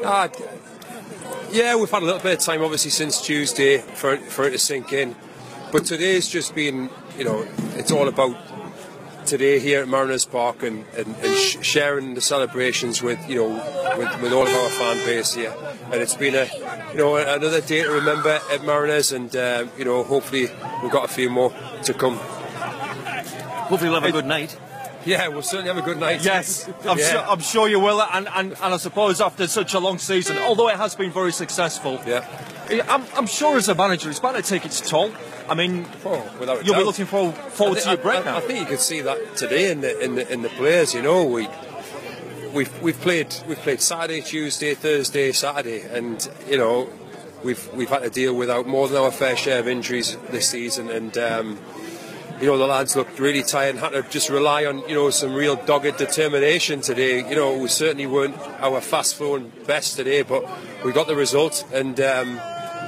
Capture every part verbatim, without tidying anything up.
Uh, yeah, we've had a little bit of time, obviously, since Tuesday for it, for it to sink in. But today's just been, you know, it's all about today here at Mariners Park and, and, and sh- sharing the celebrations with, you know, with, with all of our fan base here. And it's been a, you know, another day to remember at Mariners, and uh, you know, hopefully we've got a few more to come. Hopefully we'll have a good night. Yeah, we'll certainly have a good night. Yes, I'm, yeah. sure, I'm sure you will. And, and, and I suppose after such a long season, although it has been very successful, yeah, I'm, I'm sure as a manager it's bound to take its toll. I mean, oh, without a you'll doubt. be looking forward, forward I, to your break I, now. I think you can see that today in the in the in the players. You know, we we've we've played we've played Saturday, Tuesday, Thursday, Saturday, and you know we've we've had to deal with out more than our fair share of injuries this season, and um, you know the lads looked really tired and had to just rely on you know some real dogged determination today. You know, we certainly weren't our fast flowing best today, but we got the result, and. Um,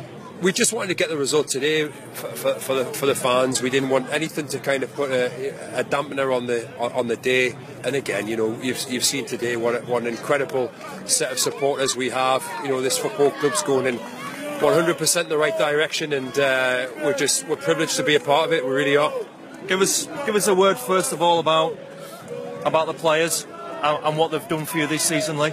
We just wanted to get the result today for, for, for the for the fans. We didn't want anything to kind of put a, a dampener on the on the day. And again, you know, you've you've seen today what what an incredible set of supporters we have. You know, this football club's going in one hundred percent the right direction, and uh, we're just we're privileged to be a part of it. We really are. Give us give us a word first of all about about the players and, and what they've done for you this season, Lee.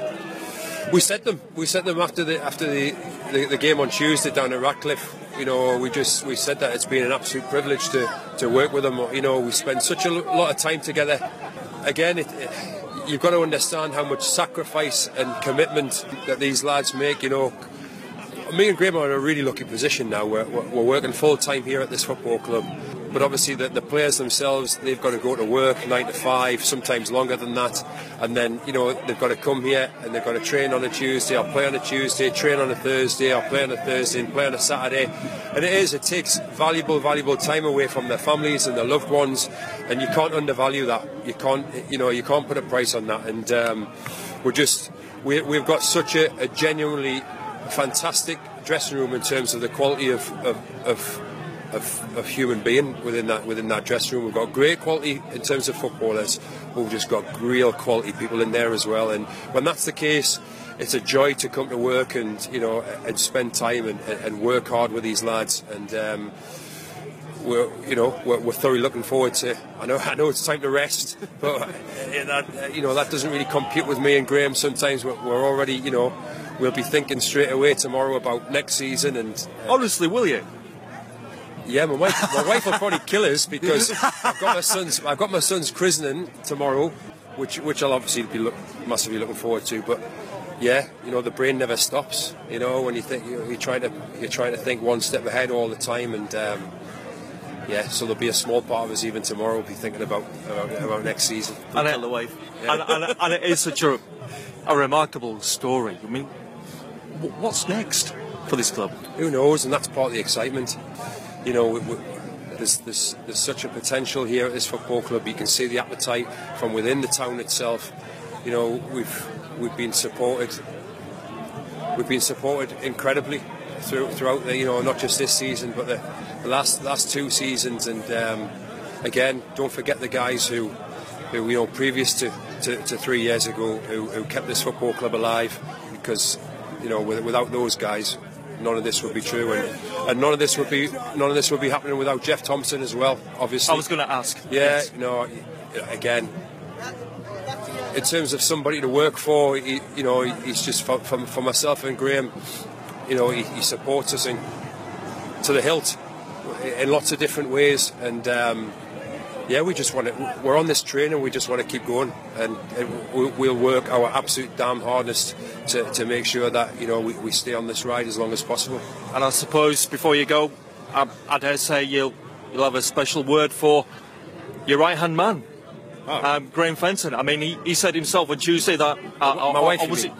We said them. We said them after the after the, the, the game on Tuesday down at Ratcliffe. You know, we just we said that it's been an absolute privilege to, to work with them. You know, we spend such a lot of time together. Again, it, it, you've got to understand how much sacrifice and commitment that these lads make. You know, me and Graham are in a really lucky position now. We're, we're working full time here at this football club. But obviously the, the players themselves, they've got to go to work nine to five, sometimes longer than that, and then you know they've got to come here and they've got to train on a Tuesday, or play on a Tuesday, train on a Thursday, or play on a Thursday and play on a Saturday. And it is, it takes valuable, valuable time away from their families and their loved ones, and you can't undervalue that. You can't, you know, you can't put a price on that. And um, we're just, we, we've got such a, a genuinely fantastic dressing room in terms of the quality of. of, of Of, of human being within that within that dressing room. We've got great quality in terms of footballers, but we've just got real quality people in there as well. And when that's the case, it's a joy to come to work and you know and spend time and, and work hard with these lads. And um, we're you know we're, we're thoroughly looking forward to. I know I know it's time to rest, but that you know that doesn't really compute with me and Graham. Sometimes we're, we're already you know we'll be thinking straight away tomorrow about next season. And uh, honestly, will you? Yeah, my wife, my wife will probably kill us because I've got my son's, I've got my son's christening tomorrow, which which I'll obviously be look, massively looking forward to. But yeah, you know, the brain never stops. You know, when you think you know, you're trying to you're trying to think one step ahead all the time, and um, yeah, so there'll be a small part of us even tomorrow will be thinking about about, about next season. And kill the wife. Yeah. And, and, and it is such a, a remarkable story. I mean, what's next for this club? Who knows? And that's part of the excitement. You know, we, we, there's, there's, there's such a potential here at this football club. You can see the appetite from within the town itself. You know, we've we've been supported. We've been supported incredibly through, throughout the, you know, not just this season, but the, the last last two seasons. And um, again, don't forget the guys who, who you know, previous to, to, to three years ago, who, who kept this football club alive. Because, you know, without those guys, none of this would be true, and, and none of this would be none of this would be happening without Jeff Thompson as well. Obviously, I was going to ask. Yeah, yes. You know, again, in terms of somebody to work for, he, you know, he's just for, for, for myself and Graham. You know, he, he supports us in, to the hilt in lots of different ways, and um, yeah, we just want to. We're on this train, and we just want to keep going, and, and we'll work our absolute damn hardest to, to make sure that you know we, we stay on this ride as long as possible. And I suppose before you go, I, I dare say you'll you'll have a special word for your right hand man, oh. um, Graham Fenton. I mean, he, he said himself on Tuesday that uh, my uh, wife. Uh, was it?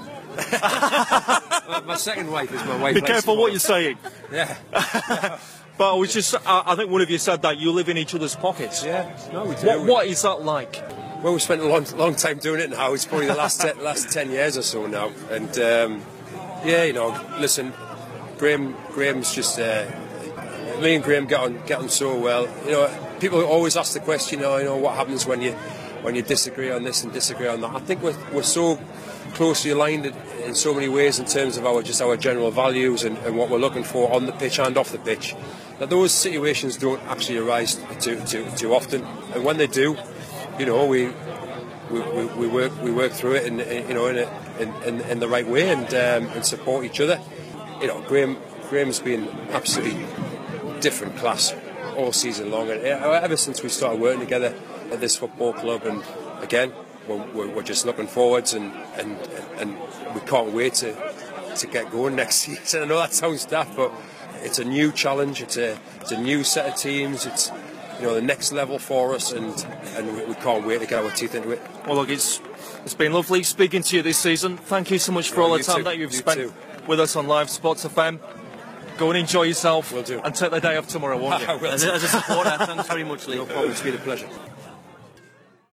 My second wife is my wife. Be careful what you're saying. Yeah. But I was just, I, I think one of you said that you live in each other's pockets. Yeah, no, we do. What, what is that like? Well, we've spent a long, long time doing it now. It's probably the last ten, last ten years or so now. And um, yeah, you know, listen, Graham, Graham's just, uh, me and Graham get on, get on so well. You know, people always ask the question, oh, you know, what happens when you, when you disagree on this and disagree on that. I think we're, we're so closely aligned in so many ways in terms of our just our general values and, and what we're looking for on the pitch and off the pitch, that those situations don't actually arise too too, too often. And when they do, you know, we we, we, we work we work through it in, in you know in, a, in, in in the right way and um, and support each other. You know, Graham Graham's been absolutely different class all season long, and ever since we started working together at this football club. And again, we're, we're just looking forwards, and, and and we can't wait to to get going next season. I know that sounds daft, but it's a new challenge. It's a it's a new set of teams. It's, you know, the next level for us, and and we, we can't wait to get our teeth into it. Well, look, it's it's been lovely speaking to you this season. Thank you so much for Yeah, all the you time too. that you've You spent too. with us on Live Sports F M. Go and enjoy yourself. Will do. And take the day off tomorrow, won't you? I will As do. a, as a supporter, thanks very much, Lee. No problem. It's been a pleasure.